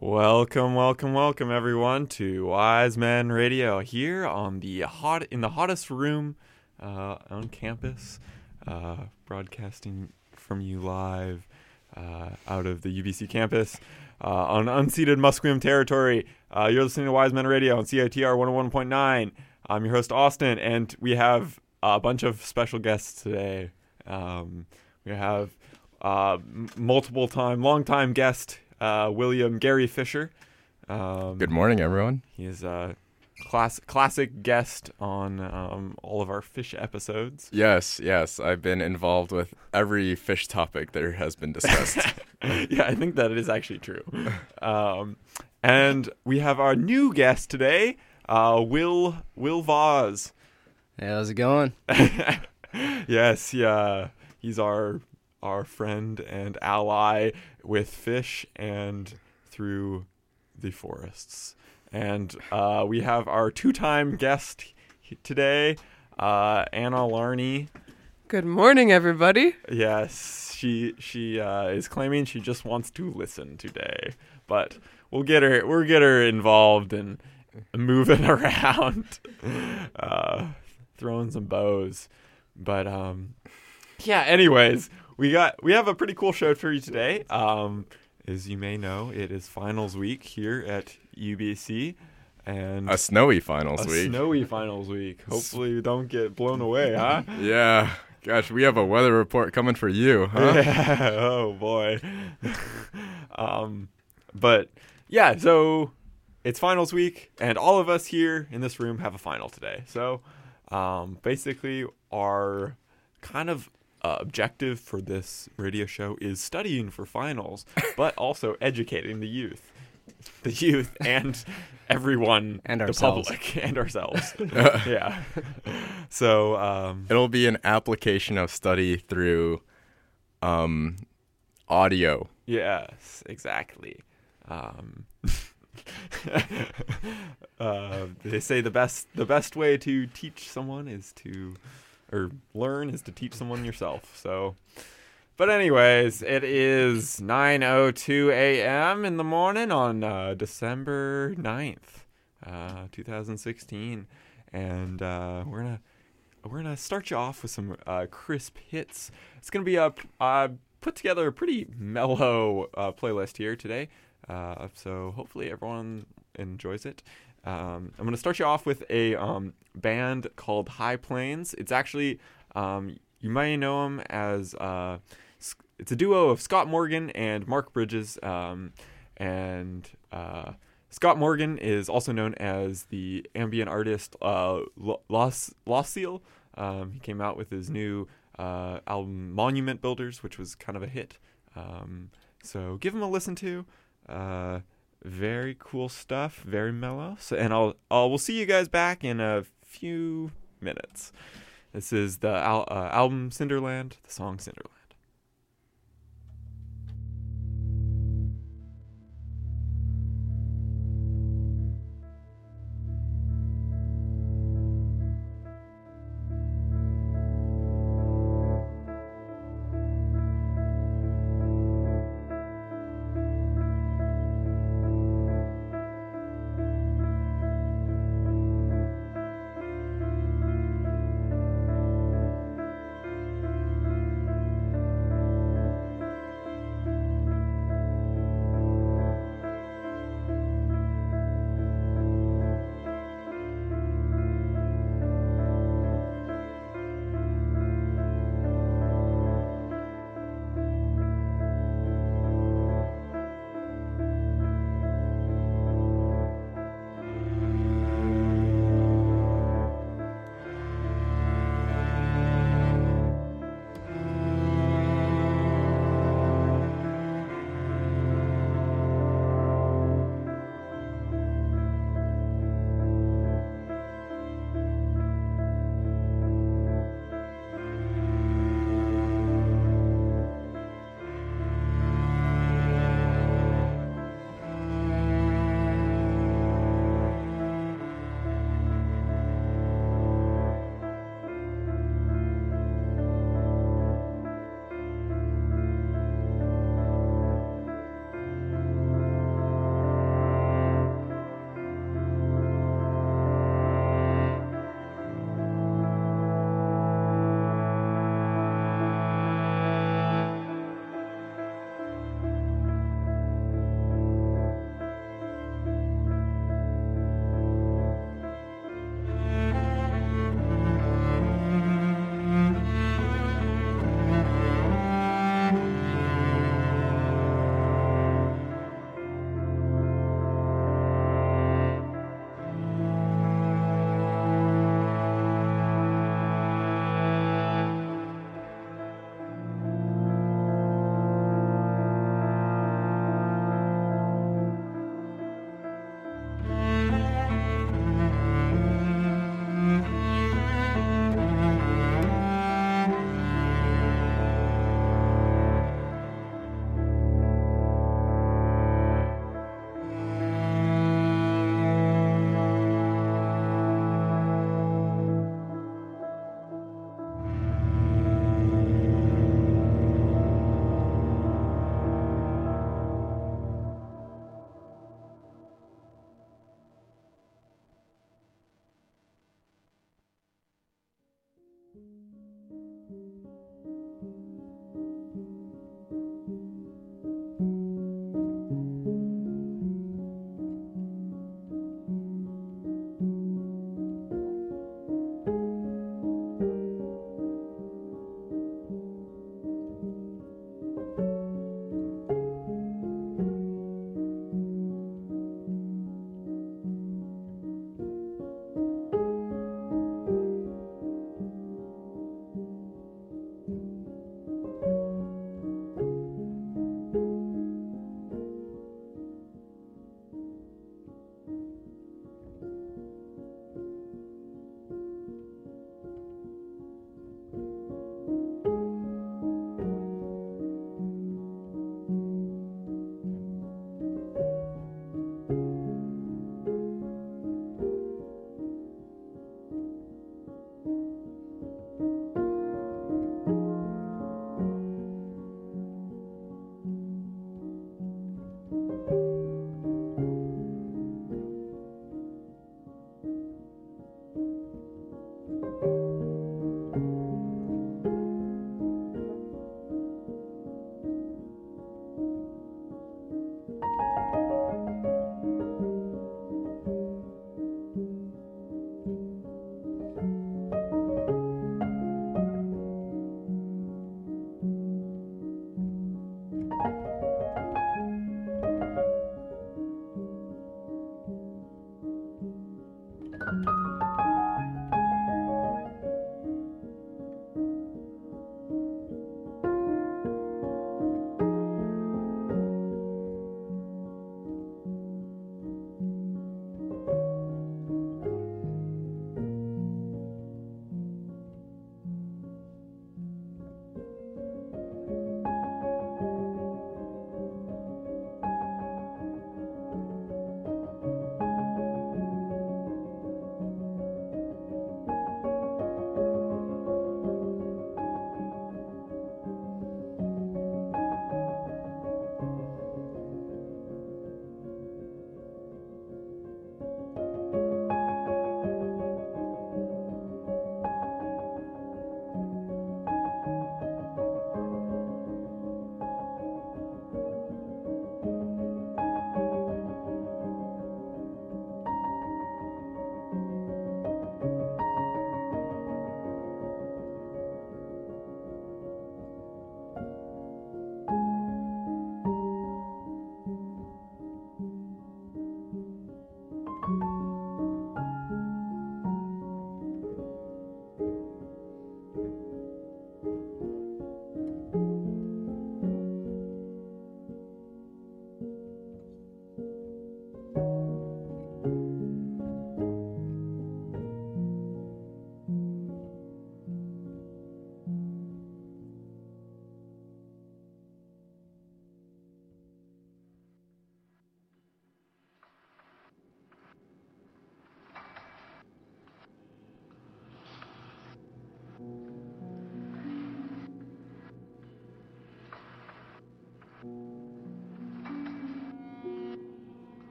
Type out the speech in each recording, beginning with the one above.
Welcome, welcome, welcome, everyone, to Wise Men Radio here on the hottest room on campus, broadcasting from you live out of the UBC campus on unceded Musqueam territory. You're listening to Wise Men Radio on CITR 101.9. I'm your host Austin, and we have a bunch of special guests today. We have long-time guest. William Gary Fisher. Good morning, everyone. He is a classic guest on all of our fish episodes. Yes. I've been involved with every fish topic that has been discussed. Yeah, I think that it is actually true. And we have our new guest today, Will Vaz. Hey, how's it going? Yes, yeah. He's our friend and ally with fish and through the forests. And we have our two-time guest today, Anna Larney. Good morning, everybody. Yes, she is claiming she just wants to listen today, but we'll get her involved and moving around, throwing some bows. But yeah. Anyways. We have a pretty cool show for you today. As you may know, it is finals week here at UBC, and A snowy finals week. Hopefully, you don't get blown away, huh? Yeah. Gosh, we have a weather report coming for you, huh? Yeah. Oh boy. But yeah, so it's finals week, and all of us here in this room have a final today. So, basically, our kind of objective for this radio show is studying for finals, but also educating the youth and everyone, And the ourselves. public, and ourselves. Yeah. So It'll be an application of study through audio. yes, exactly. They say the best way to teach someone is to teach someone yourself. So, but anyways, it is 9:02 a.m. in the morning on December 9th, 2016, and we're gonna start you off with some crisp hits. It's gonna be put together a pretty mellow playlist here today, so hopefully everyone enjoys it. I'm going to start you off with a band called High Plains. It's actually, you may know them as, it's a duo of Scott Morgan and Mark Bridges. And Scott Morgan is also known as the ambient artist Lossiel. He came out with his new album Monument Builders, which was kind of a hit. So give him a listen to. Very cool stuff, very mellow. So, and we'll see you guys back in a few minutes. This is the album Cinderland, the song Cinderland.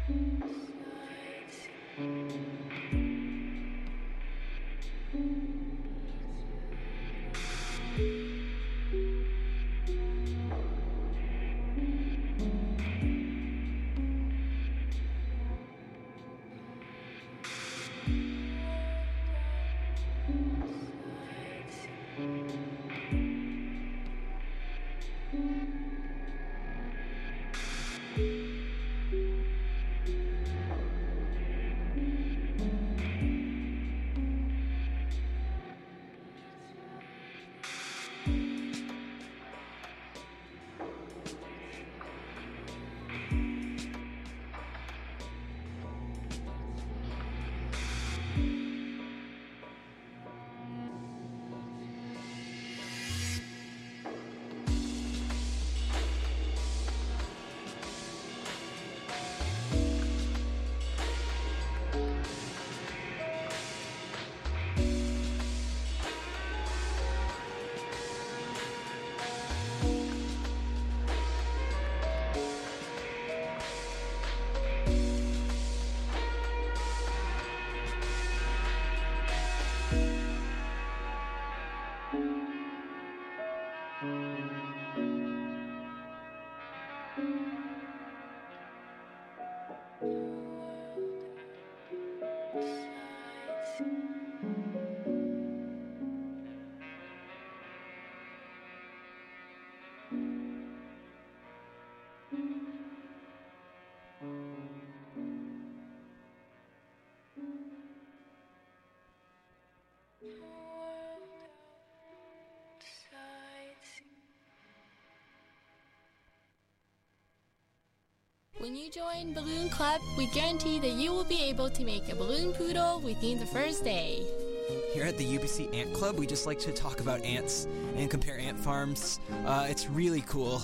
When you join Balloon Club, we guarantee that you will be able to make a balloon poodle within the first day. Here at the UBC Ant Club, we just like to talk about ants and compare ant farms. It's really cool.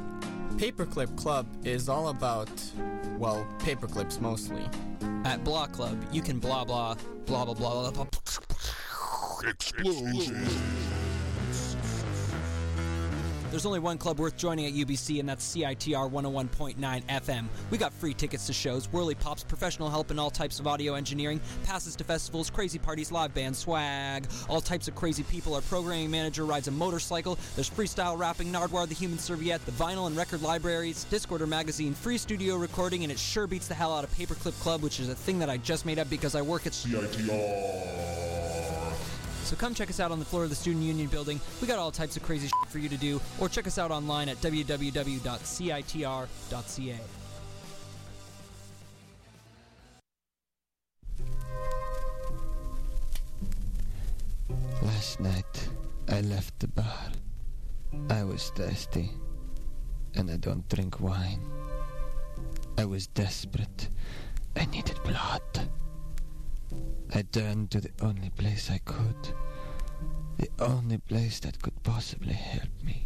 Paperclip Club is all about, well, paperclips mostly. At Blah Club, you can blah blah, blah blah blah blah. Explosion. There's only one club worth joining at UBC, and that's CITR 101.9 FM. We got free tickets to shows, whirly pops, professional help in all types of audio engineering, passes to festivals, crazy parties, live band swag, all types of crazy people. Our programming manager rides a motorcycle. There's freestyle rapping, Nardwar the Human Serviette, the vinyl and record libraries, Discorder magazine, free studio recording, and it sure beats the hell out of Paperclip Club, which is a thing that I just made up because I work at CITR. So come check us out on the floor of the Student Union building. We got all types of crazy shit for you to do, or check us out online at www.citr.ca. Last night, I left the bar. I was thirsty, and I don't drink wine. I was desperate. I needed blood. I turned to the only place I could. The only place that could possibly help me.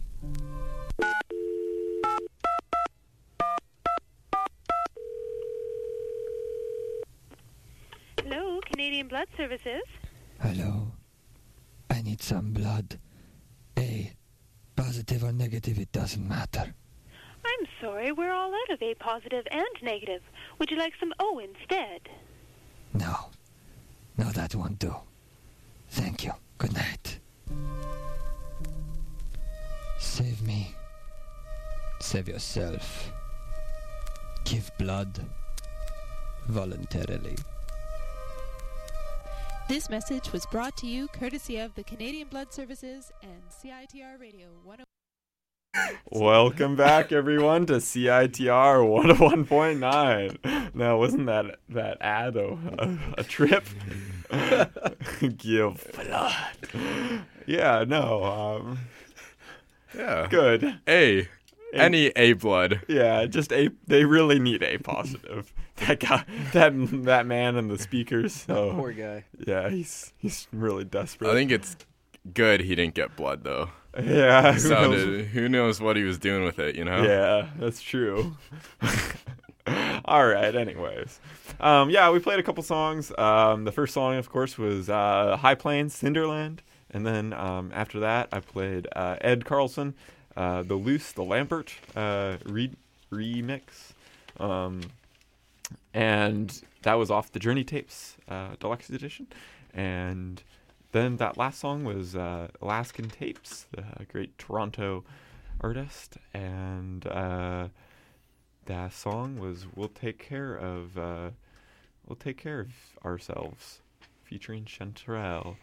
Hello, Canadian Blood Services. Hello. I need some blood. A. Positive or negative, it doesn't matter. I'm sorry, we're all out of A positive and negative. Would you like some O instead? No. No, that won't do. Thank you. Good night. Save me. Save yourself. Give blood. Voluntarily. This message was brought to you courtesy of the Canadian Blood Services and CITR Radio 101. Welcome back, everyone, to CITR 101.9. Now, wasn't that ad a trip? Give blood. Yeah, no. Yeah. Good. Any A blood. Yeah, just A. They really need A positive. That guy, that man in the speakers. So, Poor guy. Yeah, he's really desperate. I think it's good he didn't get blood, though. Yeah. Who knows what he was doing with it, you know? Yeah, that's true. All right, anyways. Yeah, we played a couple songs. The first song, of course, was High Plains, Cinderland. And then after that, I played Ed Carlson, the Luce, the Lambert remix. And that was off the Journey Tapes Deluxe Edition. And then that last song was Alaskan Tapes, the great Toronto artist. And that song was We'll Take Care of Ourselves, featuring Chantal.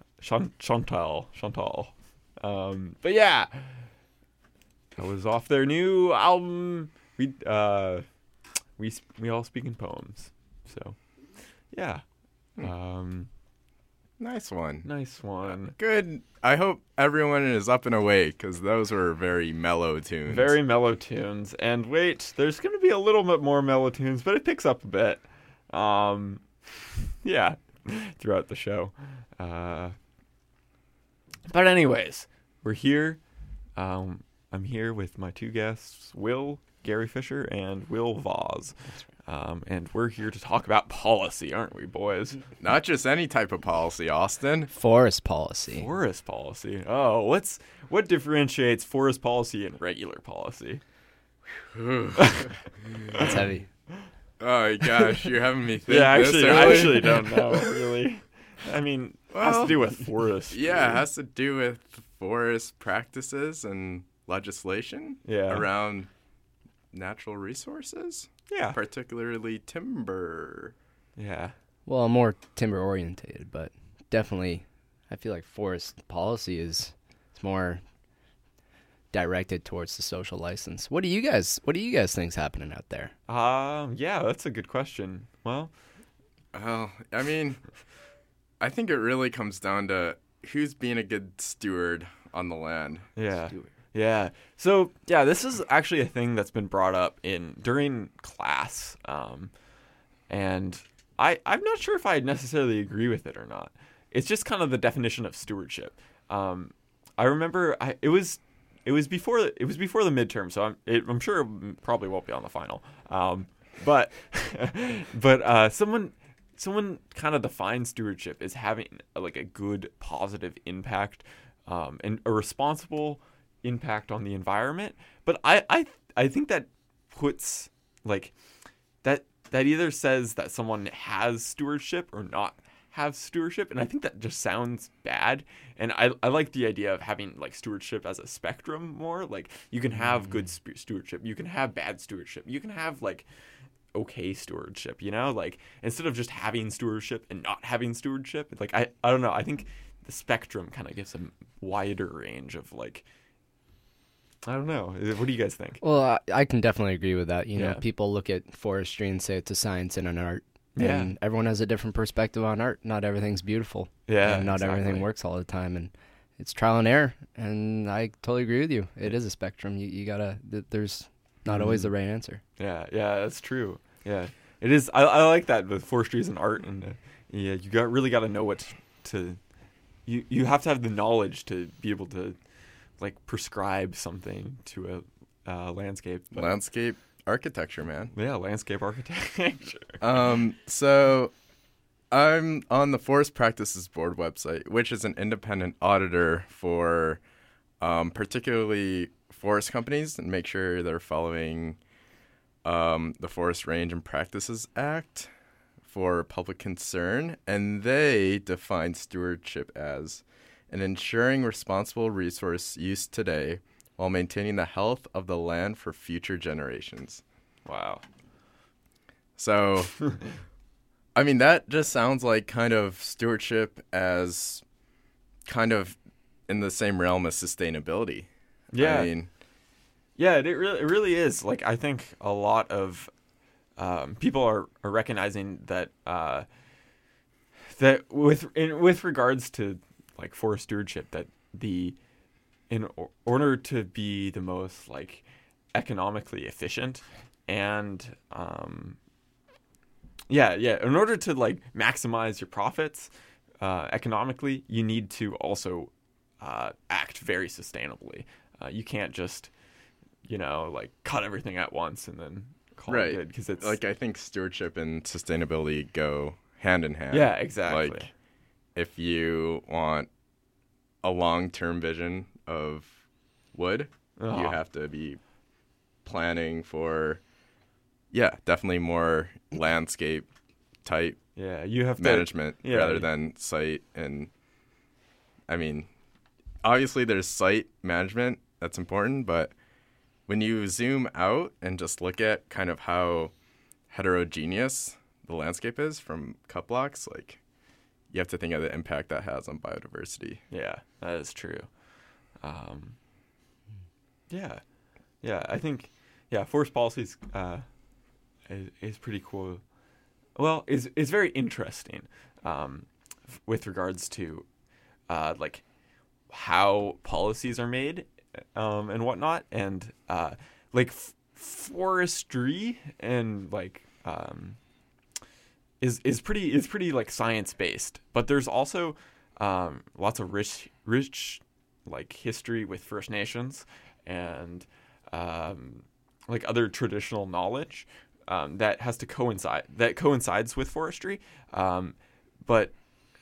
But yeah, that was off their new album. We all speak in poems. So yeah. Nice one. Good. I hope everyone is up and awake, because those were very mellow tunes. Very mellow tunes. And wait, there's going to be a little bit more mellow tunes, but it picks up a bit. Yeah, throughout the show. But anyways, we're here. I'm here with my two guests, Gary Fisher, and Will Voss. And we're here to talk about policy, aren't we, boys? Not just any type of policy, Austin. Forest policy. Forest policy. Oh, what differentiates forest policy and regular policy? That's heavy. Oh gosh, you're having me think. Yeah, I actually don't know, really. I mean, it has to do with forest. Yeah, it has to do with forest practices and legislation around natural resources. Yeah. Particularly timber. Yeah. Well, I'm more timber orientated, but definitely I feel like forest policy is more directed towards the social license. What do you guys think's happening out there? Yeah, that's a good question. Well, I mean, I think it really comes down to who's being a good steward on the land. Yeah. Yeah. So, yeah, this is actually a thing that's been brought up during class. And I'm not sure if I necessarily agree with it or not. It's just kind of the definition of stewardship. I remember it was before the midterm, so I'm sure it probably won't be on the final. But someone kind of defines stewardship as having like a good positive impact, and a responsible impact on the environment. But I think that puts like that either says that someone has stewardship or not have stewardship, and I think that just sounds bad. And I like the idea of having like stewardship as a spectrum more. Like you can have good stewardship, you can have bad stewardship, you can have like okay stewardship, you know, like instead of just having stewardship and not having stewardship. Like I don't know, I think the spectrum kind of gives a wider range of like, I don't know. What do you guys think? Well, I can definitely agree with that. You know, people look at forestry and say it's a science and an art. Yeah. And everyone has a different perspective on art. Not everything's beautiful. Yeah. And not everything works all the time. And it's trial and error. And I totally agree with you. It is a spectrum. You gotta, there's not always the right answer. Yeah, that's true. Yeah. It is. I like that with forestry as an art. And you really got to know what to, you have to have the knowledge to be able to like prescribe something to a landscape. Landscape architecture, man. Yeah, landscape architecture. So I'm on the Forest Practices Board website, which is an independent auditor for particularly forest companies, and make sure they're following the Forest Range and Practices Act for public concern. And they define stewardship as and ensuring responsible resource use today while maintaining the health of the land for future generations. Wow. So, I mean, that just sounds like kind of stewardship as kind of in the same realm as sustainability. Yeah. I mean, yeah, it really is. Like, I think a lot of people are recognizing that that with regards to like forest stewardship, that in order to be the most like economically efficient and in order to like maximize your profits economically, you need to also act very sustainably. You can't just like cut everything at once and then call it good, because it's like, I think stewardship and sustainability go hand in hand. Yeah, exactly. Like, if you want a long-term vision of wood, you have to be planning for yeah, definitely more landscape type you have management rather to, than site. And I mean, obviously there's site management that's important, but when you zoom out and just look at kind of how heterogeneous the landscape is from cut blocks, like, you have to think of the impact that has on biodiversity. Yeah, that is true. I think forest policy is pretty cool. Well, is very interesting with regards to like how policies are made and whatnot, and like forestry and like is pretty like science based, but there's also lots of rich like history with First Nations and like other traditional knowledge that has to coincides with forestry, but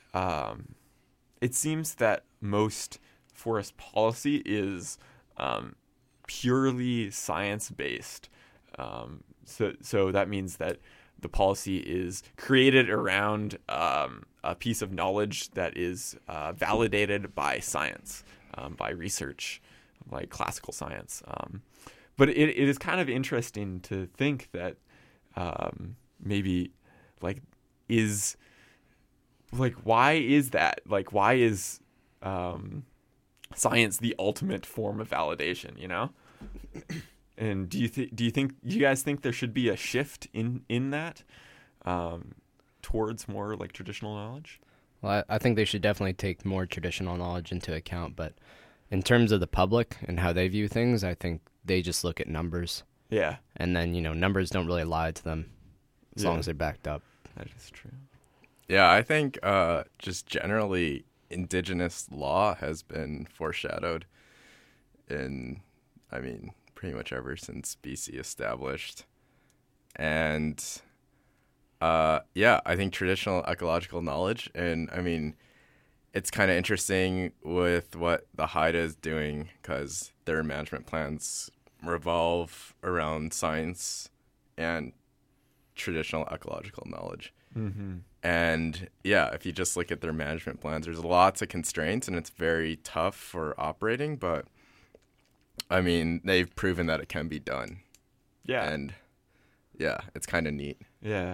it seems that most forest policy is purely science based. So that means that the policy is created around a piece of knowledge that is validated by science, by research, like classical science. But it is kind of interesting to think that maybe like is like why is that? Like why is science the ultimate form of validation? You know. And do you guys think there should be a shift in that towards more like traditional knowledge? Well, I think they should definitely take more traditional knowledge into account, but in terms of the public and how they view things, I think they just look at numbers. Yeah. And then, numbers don't really lie to them as long as they're backed up. That is true. Yeah, I think just generally indigenous law has been foreshadowed in, pretty much ever since BC established. And I think traditional ecological knowledge, and it's kind of interesting with what the Haida is doing because their management plans revolve around science and traditional ecological knowledge. Mm-hmm. And if you just look at their management plans, there's lots of constraints and it's very tough for operating, but they've proven that it can be done. Yeah. And it's kind of neat. Yeah.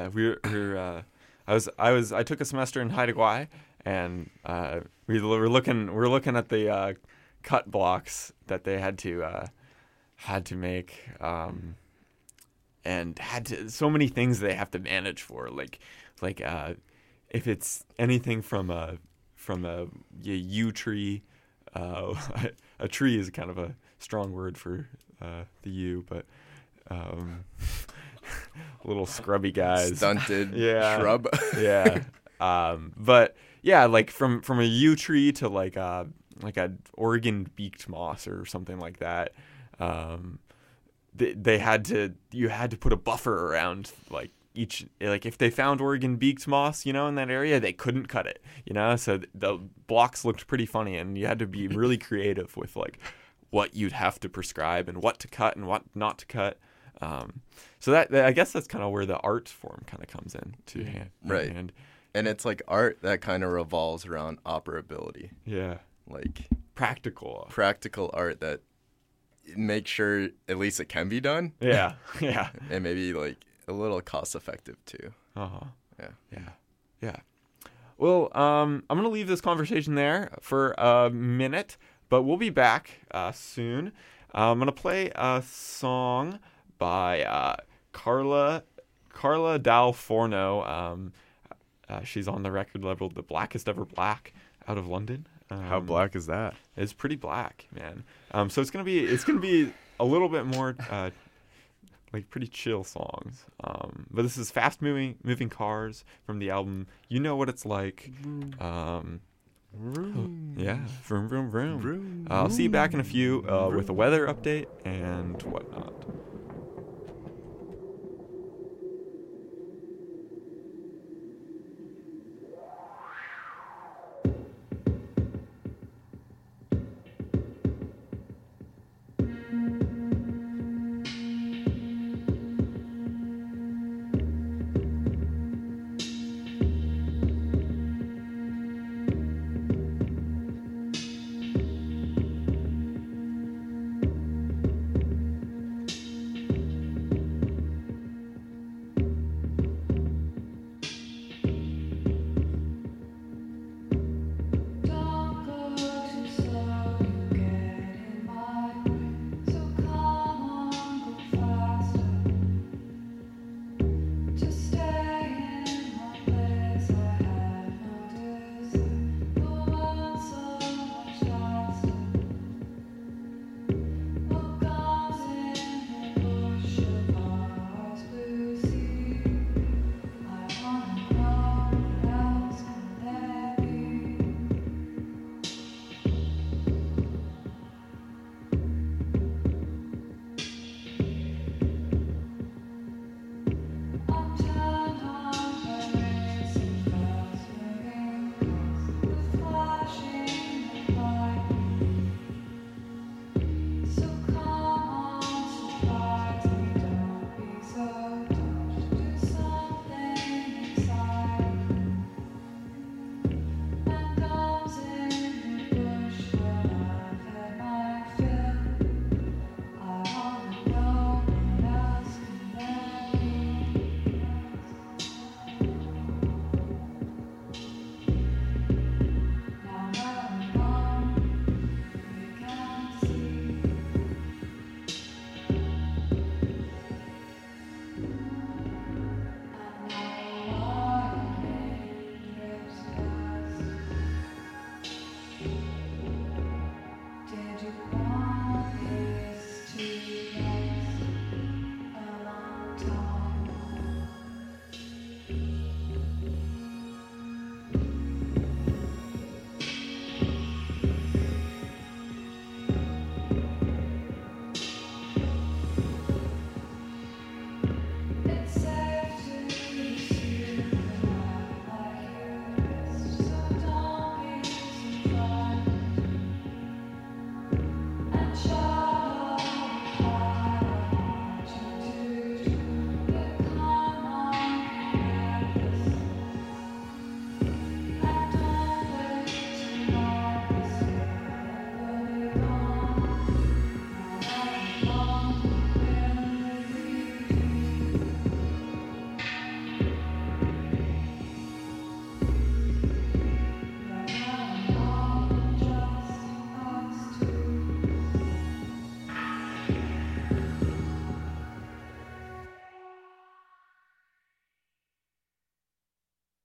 I took a semester in Haida Gwaii, and we're looking at the cut blocks that they had to make, and so many things they have to manage for, like if it's anything from a yew tree. A tree is kind of a strong word for the yew, but little scrubby guys, stunted shrub. But like from a yew tree to like a Oregon beaked moss or something like that. You had to put a buffer around like each, like if they found Oregon beaked moss, in that area, they couldn't cut it, so the blocks looked pretty funny, and you had to be really creative with like what you'd have to prescribe and what to cut and what not to cut. So that I guess that's kind of where the art form kind of comes in to hand. Right. And it's like art that kind of revolves around operability. Yeah. Like practical art that makes sure at least it can be done. Yeah. And maybe like a little cost effective too. Yeah. Well, I'm gonna leave this conversation there for a minute, but we'll be back soon. I'm gonna play a song by Carla Dal Forno. She's on the record label The Blackest Ever Black out of London. How black is that? It's pretty black, man. So it's gonna be a little bit more like pretty chill songs. But this is Fast Moving Cars from the album You Know What It's Like. Vroom, vroom, vroom. vroom. I'll see you back in a few with a weather update and whatnot.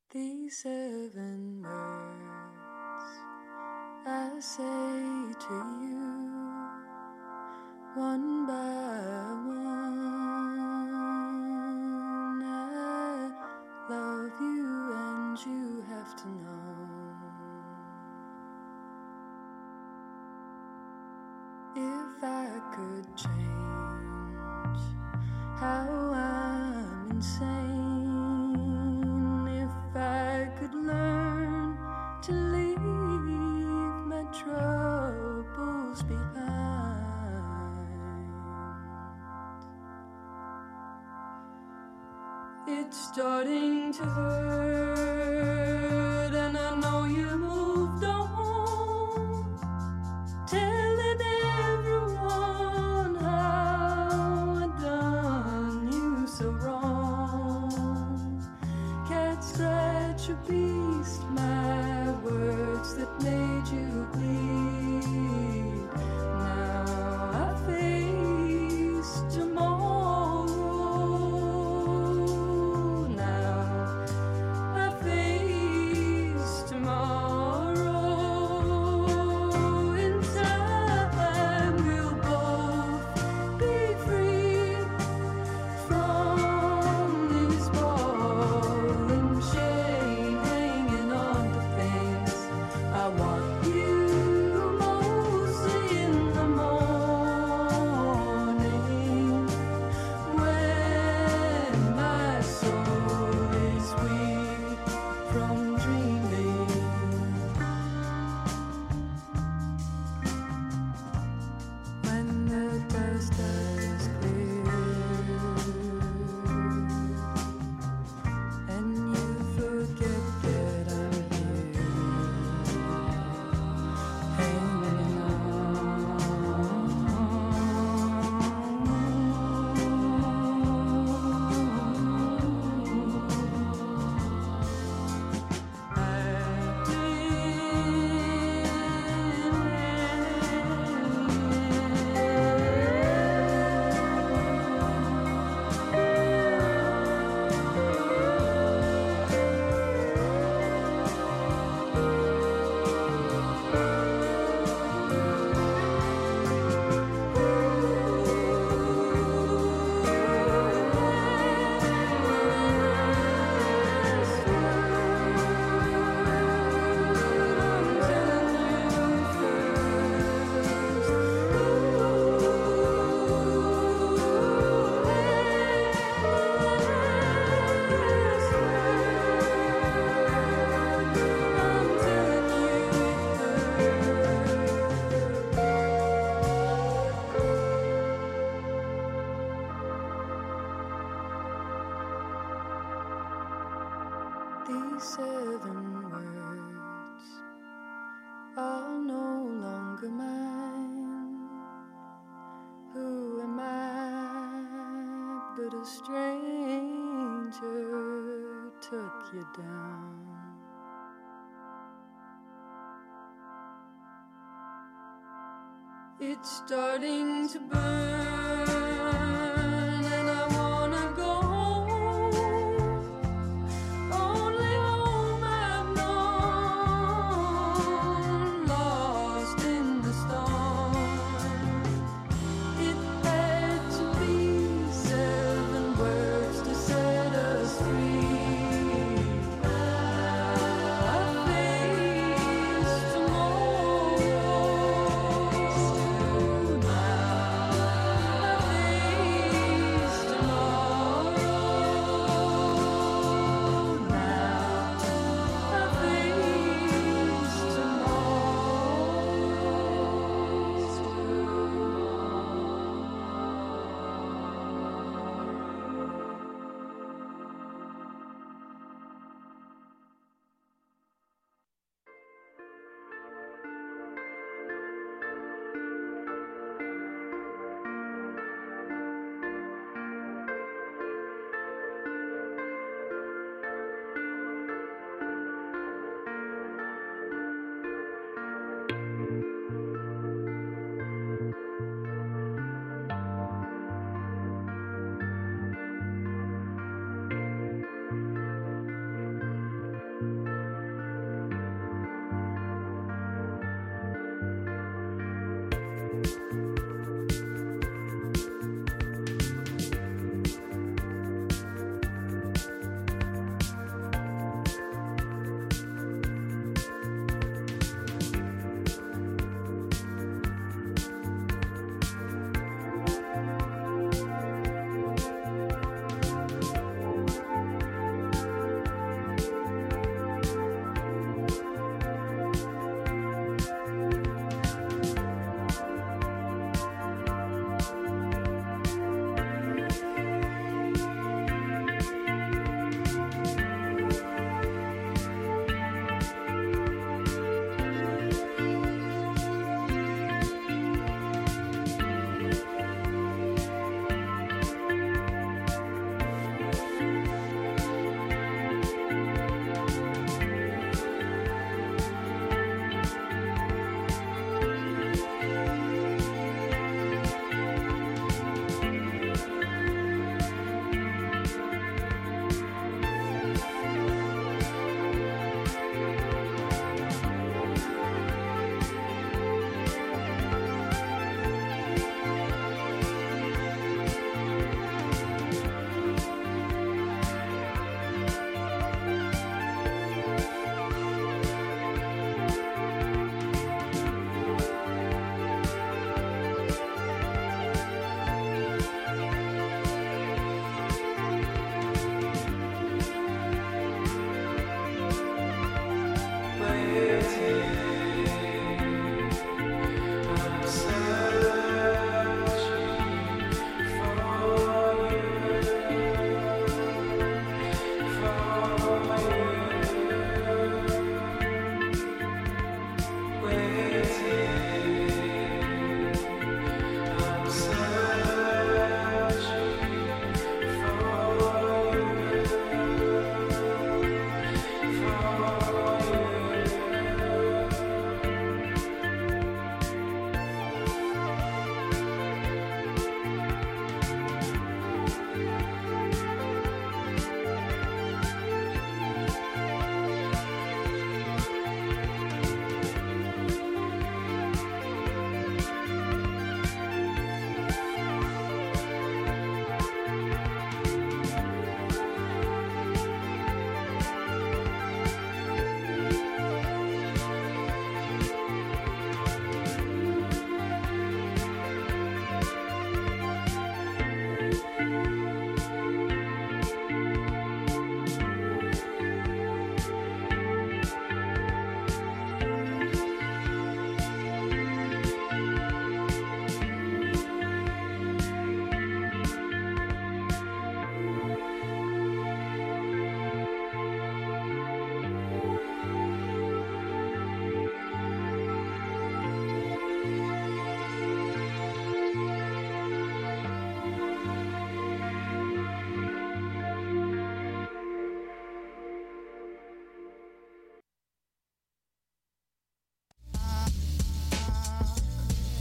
These 7 words I say to you, one by one. I love you and you have to know. If I could change how I'm insane, if I could learn to leave my troubles behind, it's starting to hurt, and I know you moved on, telling everyone how I done you so wrong. Cat scratch a beast, my words that made you bleed. Now I face tomorrow. Now I face tomorrow. In time we'll both be free from this ball and chain hanging on to things. I want you most in the morning when my soul is weak from dreaming. When the dust has cleared and you forget that I'm here, hanging These 7 words are no longer mine. Who am I but a stranger took you down? It's starting to burn and I wanna go home. Only home I've known, lost in the storm. It had to be 7 words to set us free. I face tomorrow. Now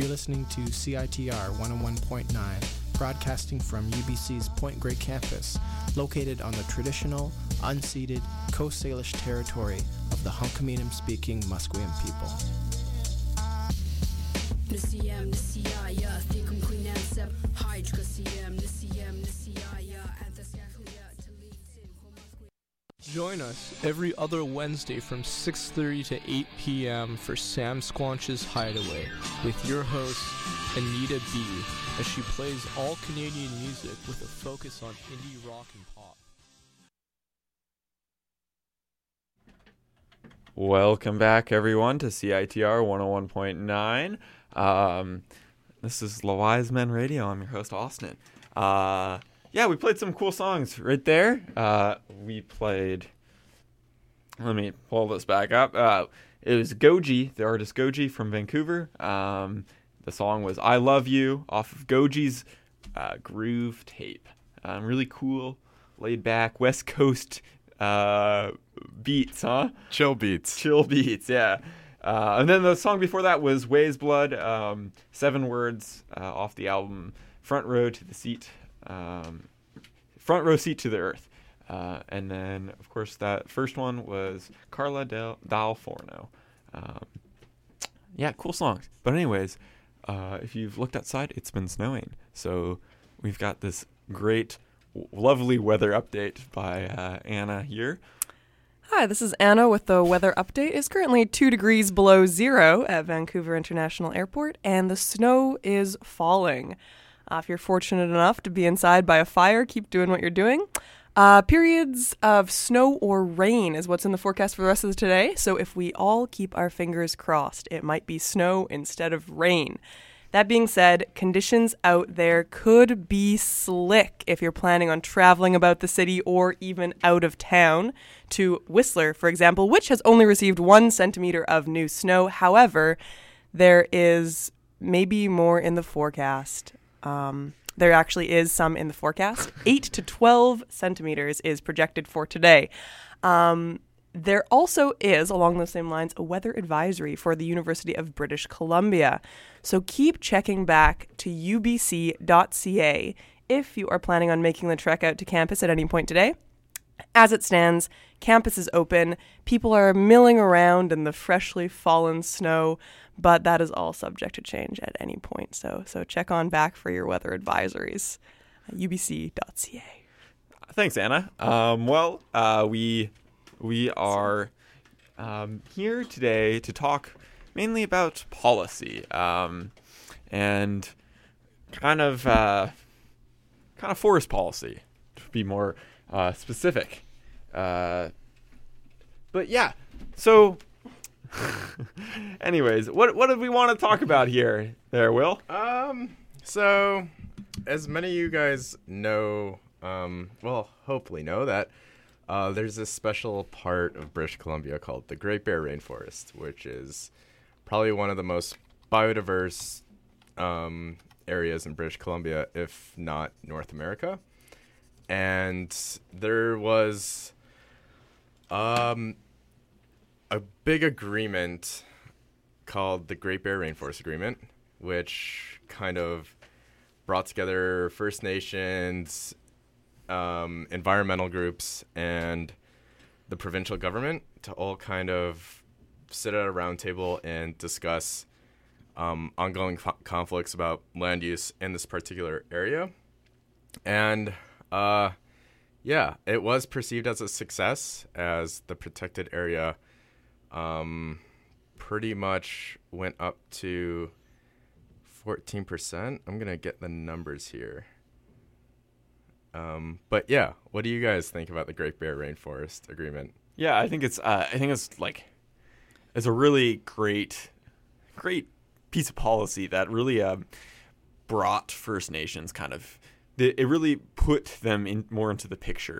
You're listening to CITR 101.9, broadcasting from UBC's Point Grey campus, located on the traditional, unceded Coast Salish territory of the Hunkaminam-speaking Musqueam people. Join us every other Wednesday from 6:30 to 8 p.m. for Sam Squanch's Hideaway with your host, Anita B., as she plays all Canadian music with a focus on indie rock and pop. Welcome back, everyone, to CITR 101.9. This is La Wise Men Radio. I'm your host, Austin. Yeah, we played some cool songs right there. We played... Let me pull this back up. It was Goji, the artist Goji from Vancouver. The song was I Love You off of Goji's Groove tape. Really cool, laid back, West Coast beats, huh? Chill beats, yeah. And then the song before that was Way's Blood, 7 words off the album Front Row Seat to the Earth. And then, of course, that first one was Carla Dal Forno. Yeah, cool songs. But anyways, if you've looked outside, it's been snowing. So we've got this great, lovely weather update by Anna here. Hi, this is Anna with the weather update. It's currently 2 degrees below zero at Vancouver International Airport, and the snow is falling. If you're fortunate enough to be inside by a fire, keep doing what you're doing. Periods of snow or rain is what's in the forecast for the rest of today. So if we all keep our fingers crossed, it might be snow instead of rain. That being said, conditions out there could be slick if you're planning on traveling about the city or even out of town to Whistler, for example, which has only received 1 centimeter of new snow. However, there is maybe more in the forecast. There actually is some in the forecast. 8 to 12 centimeters is projected for today. There also is, along those same lines, a weather advisory for the University of British Columbia. So keep checking back to ubc.ca if you are planning on making the trek out to campus at any point today. As it stands, campus is open. People are milling around in the freshly fallen snow, but that is all subject to change at any point. So check on back for your weather advisories. ubc.ca. Thanks, Anna. We are here today to talk mainly about policy and kind of forest policy, to be more specific. But yeah, so anyways, what do we want to talk about here there, Will? So as many of you guys know, hopefully know that there's this special part of British Columbia called the Great Bear Rainforest, which is probably one of the most biodiverse areas in British Columbia, if not North America. And there was a big agreement called the Great Bear Rainforest Agreement, which kind of brought together First Nations, environmental groups, and the provincial government to all kind of sit at a round table and discuss ongoing conflicts about land use in this particular area. And it was perceived as a success, as the protected area pretty much went up to 14%. I'm going to get the numbers here. But yeah, what do you guys think about the Great Bear Rainforest Agreement? Yeah, I think it's a really great piece of policy that really brought First Nations it really put them more into the picture.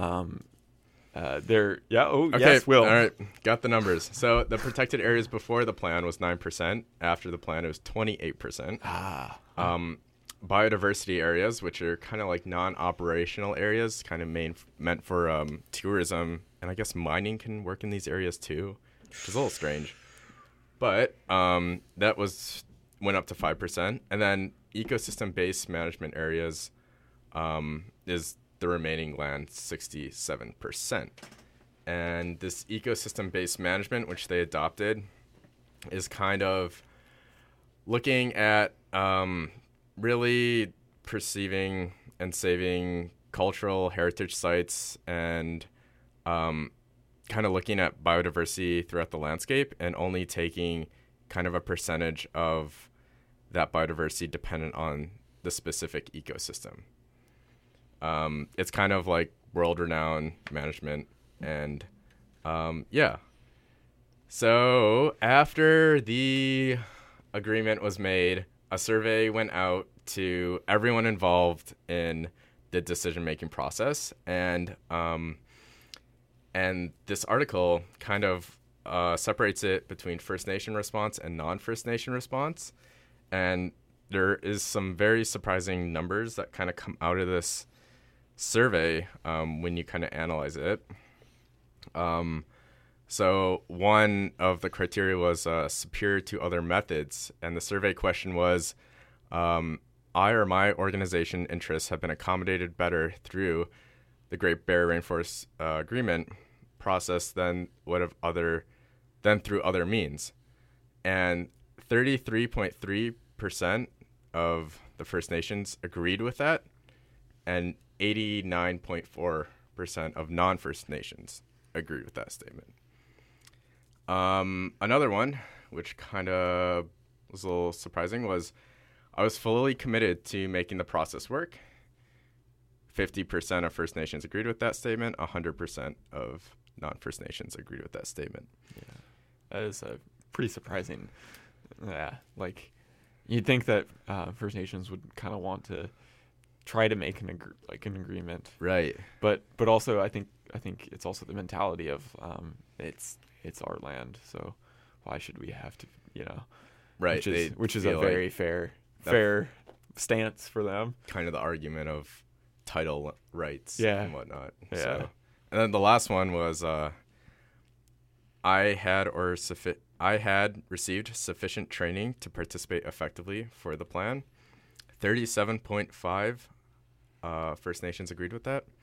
Yes, Will. All right, got the numbers. So the protected areas before the plan was 9%. After the plan, it was 28%. Biodiversity areas, which are kind of like non-operational areas, kind of meant for tourism, and I guess mining can work in these areas too, which is a little strange. But that was went up to 5%. And then ecosystem-based management areas is the remaining land, 67%. And this ecosystem-based management, which they adopted, is kind of looking at really perceiving and saving cultural heritage sites and kind of looking at biodiversity throughout the landscape and only taking kind of a percentage of that biodiversity dependent on the specific ecosystem. It's kind of like world-renowned management. And yeah. So after the agreement was made, a survey went out to everyone involved in the decision-making process. And this article kind of separates it between First Nation response and non-First Nation response. And there is some very surprising numbers that kind of come out of this survey when you kind of analyze it. So one of the criteria was superior to other methods. And the survey question was, I or my organization interests have been accommodated better through the Great Barrier Rainforest Agreement process than through other means. And 33.3% of the First Nations agreed with that, and 89.4% of non-First Nations agreed with that statement. Another one, which kind of was a little surprising, was I was fully committed to making the process work. 50% of First Nations agreed with that statement. 100% of non-First Nations agreed with that statement. Yeah, that is pretty surprising. Yeah, like you'd think that First Nations would kind of want to try to make an agreement, right? But also I think it's also the mentality of it's our land, so why should we have to, right? Which is a very fair stance for them. Kind of the argument of title rights, and whatnot. Yeah. So, and then the last one was I had received sufficient training to participate effectively for the plan. 37.5 First Nations agreed with that.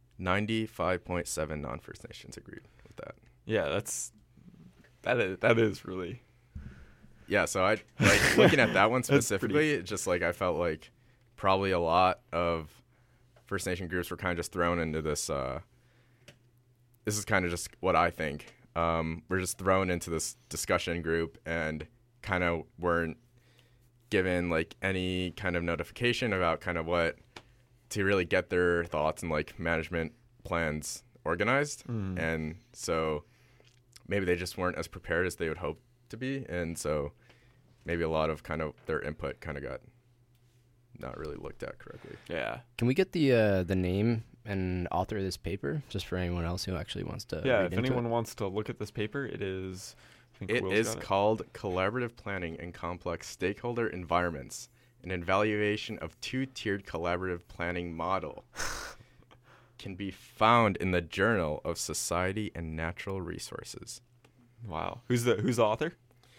95.7 non-First Nations agreed with that. Yeah, that is really. Yeah, so I like looking at that one specifically. It's just like I felt like probably a lot of First Nation groups were kind of just thrown into this. This is kind of just what I think. We're just thrown into this discussion group and kind of weren't given like any kind of notification about kind of what to really get their thoughts and like management plans organized. And so maybe they just weren't as prepared as they would hope to be. And so maybe a lot of kind of their input kind of got not really looked at correctly. Yeah. Can we get the name and author of this paper, just for anyone else who actually wants to? Yeah, if anyone wants to look at this paper, it is. It is called Collaborative Planning in Complex Stakeholder Environments: An Evaluation of Two-Tiered Collaborative Planning Model. Can be found in the Journal of Society and Natural Resources. Wow. Who's the author?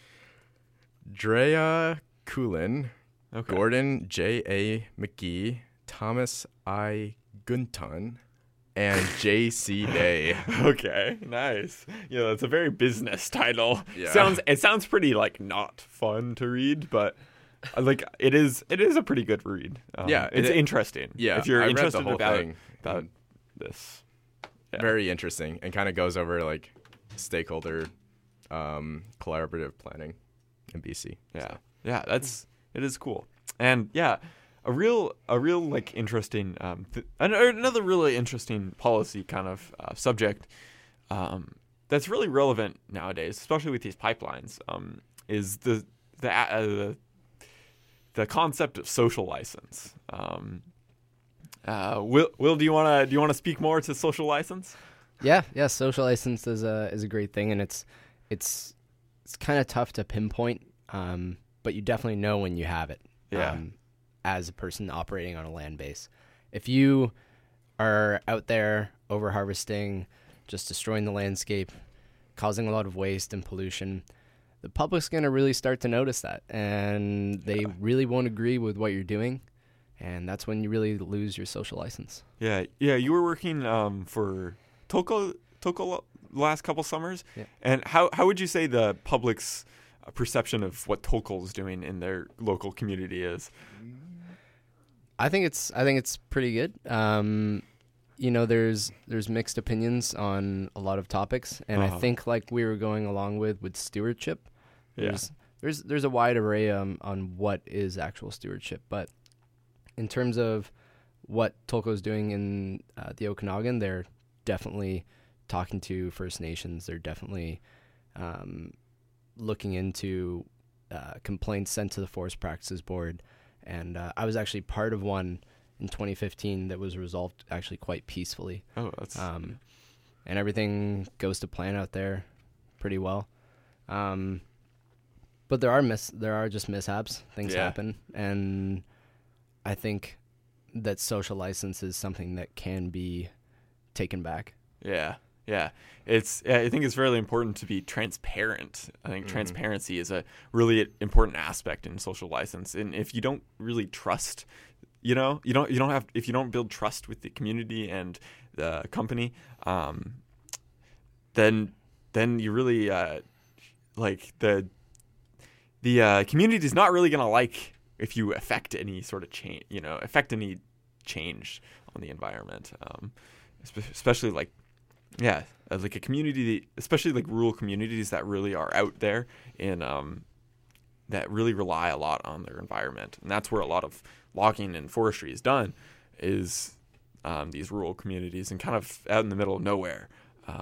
Drea Coolin, Gordon J.A. McGee, Thomas I. Gunton, and J.C. Day. Okay, nice. Yeah, that's a very business title. Yeah. It sounds pretty like not fun to read, but like it is a pretty good read. It's interesting. Yeah, if you're I interested read the whole thing. about this. Yeah. Very interesting, and kind of goes over like stakeholder collaborative planning in BC. Yeah, yeah, it is cool, and yeah, a real like interesting another really interesting policy kind of subject that's really relevant nowadays, especially with these pipelines, is the concept of social license. Will, do you want to speak more to social license? Yeah. Social license is a great thing, and it's kind of tough to pinpoint, but you definitely know when you have it. Yeah. As a person operating on a land base, if you are out there over harvesting, just destroying the landscape, causing a lot of waste and pollution, the public's going to really start to notice that, and they really won't agree with what you're doing, and that's when you really lose your social license. Yeah. You were working for Tolko last couple summers, and how would you say the public's perception of what Tolko is doing in their local community is? I think it's pretty good. There's mixed opinions on a lot of topics, and I think like we were going along with stewardship. There's a wide array on what is actual stewardship, but in terms of what Tolko's doing in the Okanagan, they're definitely talking to First Nations. They're definitely looking into complaints sent to the Forest Practices Board, and I was actually part of one in 2015 that was resolved actually quite peacefully. Oh, that's and everything goes to plan out there pretty well. But there are just mishaps. Things happen, and I think that social license is something that can be taken back. Yeah. I think it's really important to be transparent. I think transparency is a really important aspect in social license. And if you don't really trust, if you don't build trust with the community and the company, then you really the community is not really going to like if you affect any sort of change, affect any change on the environment, especially like a community, especially like rural communities that really are out there and that really rely a lot on their environment. And that's where a lot of logging and forestry is done, is these rural communities and kind of out in the middle of nowhere.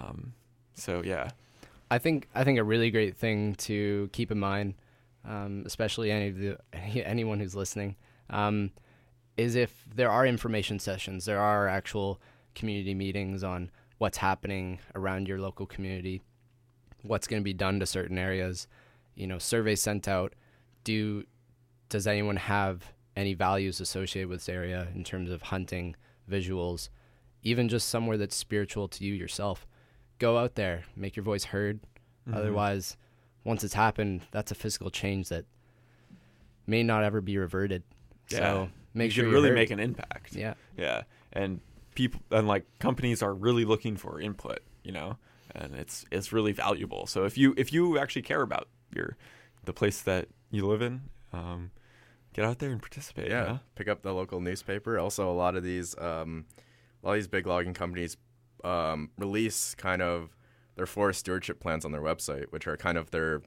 I think a really great thing to keep in mind, especially anyone who's listening, is if there are information sessions, there are actual community meetings on what's happening around your local community, what's going to be done to certain areas, surveys sent out. Does anyone have any values associated with this area in terms of hunting, visuals, even just somewhere that's spiritual to you yourself? Go out there, make your voice heard. Mm-hmm. Otherwise, once it's happened, that's a physical change that may not ever be reverted. Yeah. So make sure you you really heard. make an impact. Yeah. Yeah. And people and like companies are really looking for input, and it's really valuable. So if you actually care about the place that you live in, get out there and participate. Yeah. Pick up the local newspaper. Also, a lot of these big logging companies release kind of their forest stewardship plans on their website, which are kind of their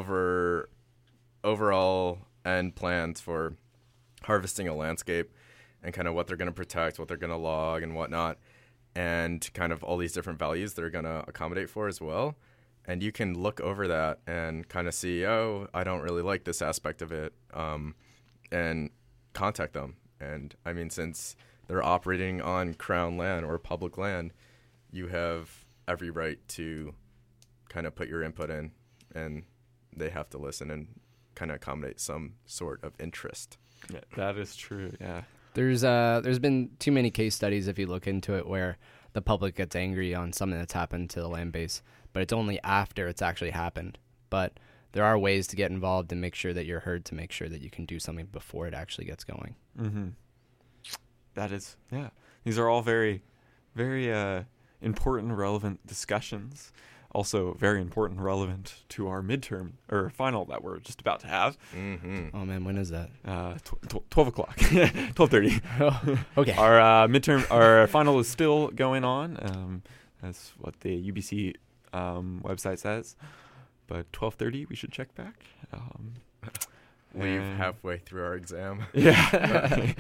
overall end plans for harvesting a landscape and kind of what they're going to protect, what they're going to log and whatnot, and kind of all these different values they're going to accommodate for as well. And you can look over that and kind of see, I don't really like this aspect of it, and contact them. And I mean, since they're operating on Crown land or public land, you have every right to kind of put your input in, and they have to listen and kind of accommodate some sort of interest. Yeah, that is true. Yeah. There's been too many case studies, if you look into it, where the public gets angry on something that's happened to the land base, but it's only after it's actually happened. But there are ways to get involved and make sure that you're heard, to make sure that you can do something before it actually gets going. Mm-hmm. That is, yeah. These are all very, very important, relevant discussions. Also very important and relevant to our midterm or final that we're just about to have. Mm-hmm. Oh man, when is that? 12 o'clock, 12:30. Oh, okay. Our final is still going on. That's what the UBC website says. But 12:30, we should check back. Leave halfway through our exam. Yeah.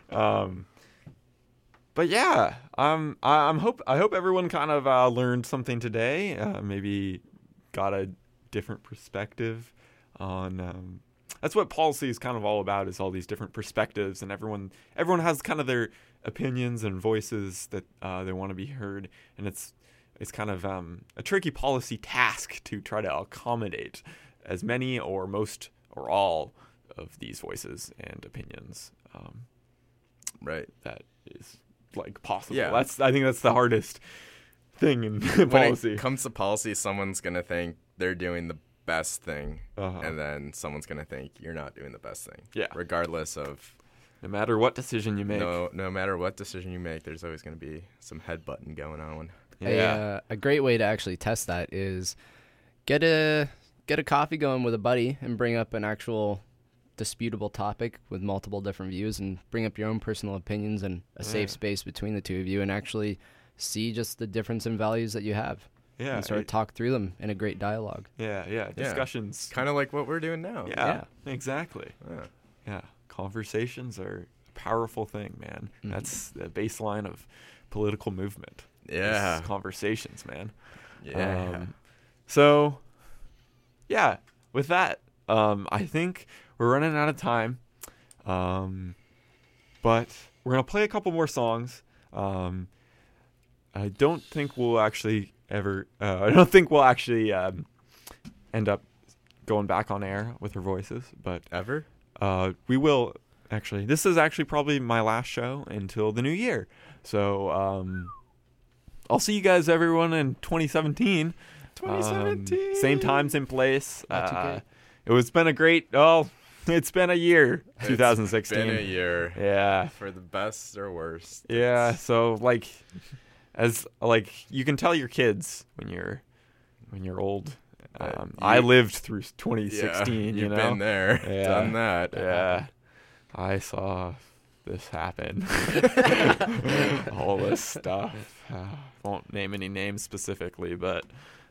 But yeah, I hope everyone kind of learned something today. Maybe got a different perspective on. That's what policy is kind of all about, is all these different perspectives, and everyone has kind of their opinions and voices that they want to be heard, and it's kind of a tricky policy task to try to accommodate as many or most or all of these voices and opinions. Right. That is like possible. Yeah. I think that's the hardest thing in when policy. When it comes to policy, someone's going to think they're doing the best thing, Uh-huh. and then someone's gonna think you're not doing the best thing. Yeah. Regardless of, No matter what decision you make. no matter what decision you make, there's always gonna be some headbutting going on. A great way to actually test that is get a coffee going with a buddy and bring up an actual disputable topic with multiple different views and bring up your own personal opinions and a safe space between the two of you and actually see just the difference in values that you have. Yeah, And sort of talk through them in a great dialogue. Yeah. Discussions. Kind of like what we're doing now. Yeah, exactly. Yeah. Yeah. Conversations are a powerful thing, man. That's the baseline of political movement. Yeah. It's conversations, man. Yeah. So, yeah, with that, I think we're running out of time. But we're going to play a couple more songs. I don't think we'll actually end up going back on air with our voices, but ever? We will actually. This is actually probably my last show until the new year. So, I'll see you guys, everyone, in 2017. 2017. Same time, same place. It's been a year, 2016. It's been a year. Yeah. For the best or worst. Yeah. So you can tell your kids when you're old. I lived through 2016. You've been there, done that. Yeah. I saw this happen. All this stuff. Won't name any names specifically, but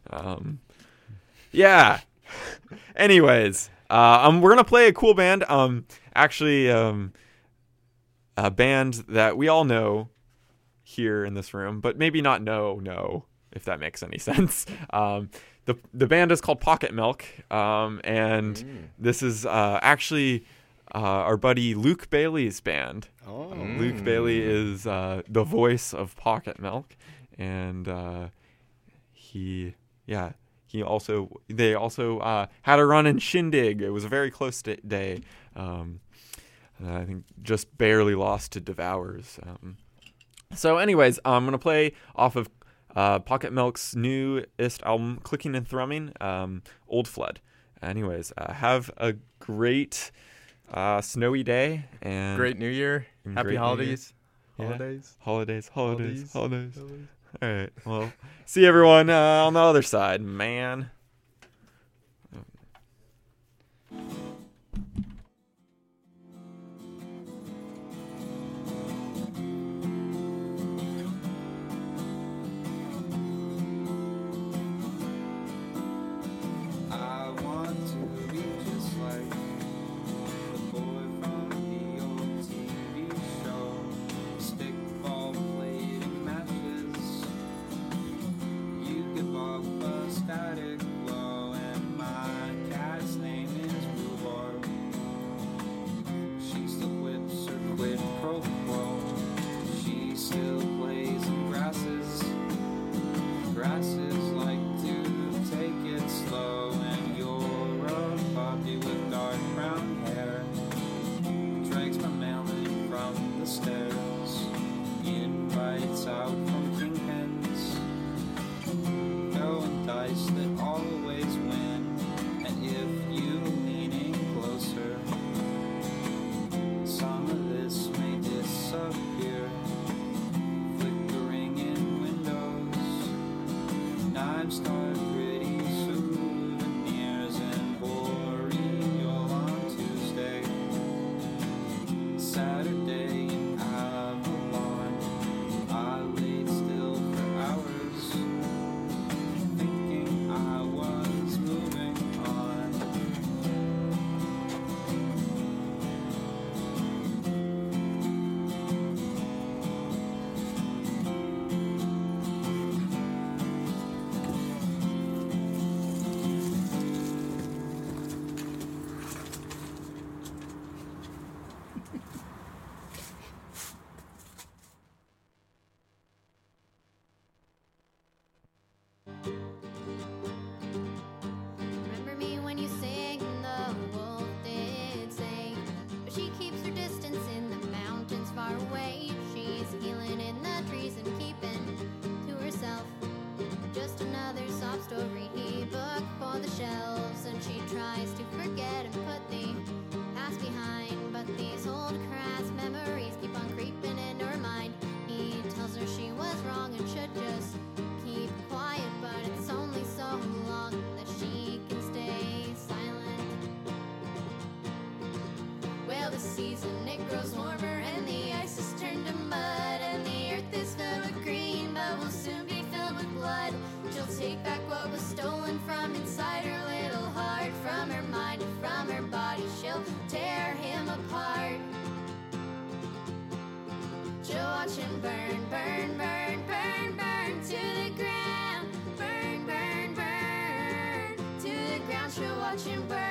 yeah. Anyways, we're gonna play a cool band. Actually, a band that we all know here in this room, but maybe not know if that makes any sense. The band is called Pocket Milk, and this is actually our buddy Luke Bailey's band. Luke Bailey is the voice of Pocket Milk, and they also had a run in Shindig. It was a very close day. I think just barely lost to Devours. So anyways, I'm going to play off of Pocket Milk's newest album, Clicking and Thrumming, Old Flood. Anyways, have a great snowy day. And great New Year. Happy holidays. Holidays. All right. Well, see everyone on the other side, man. I want to be just like the boy from the old TV show. Stickball playing matches. You give off a static burn, burn, burn, burn, burn to the ground. Burn, burn, burn to the ground. She'll watch him burn.